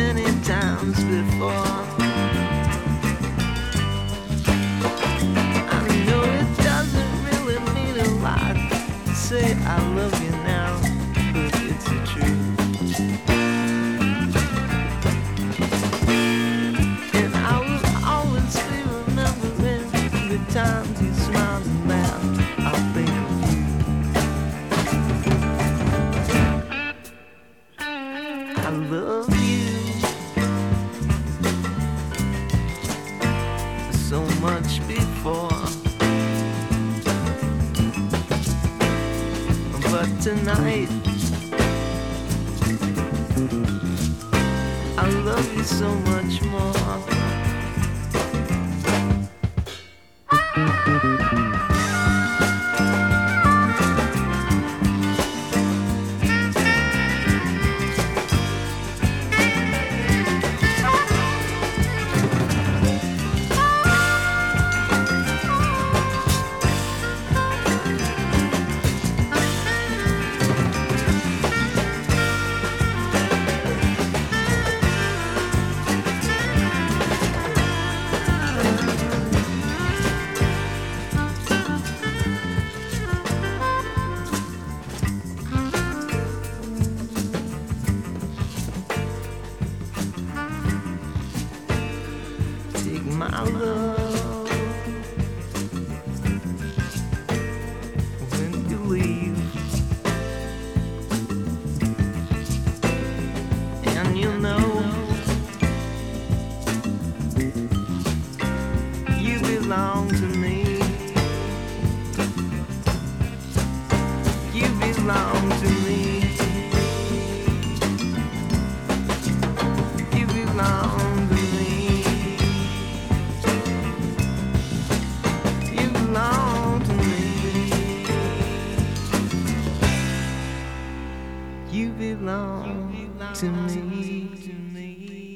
many times before. I know it doesn't really mean a lot to say I love you now, but it's the truth. And I will always be remembering the times you smiled and laughed. I'll think of you. I love you so much before, but tonight I love you so much more. Take my love when you leave, and you know you belong to me. You belong to me. You belong to me. You belong to me. You belong to me.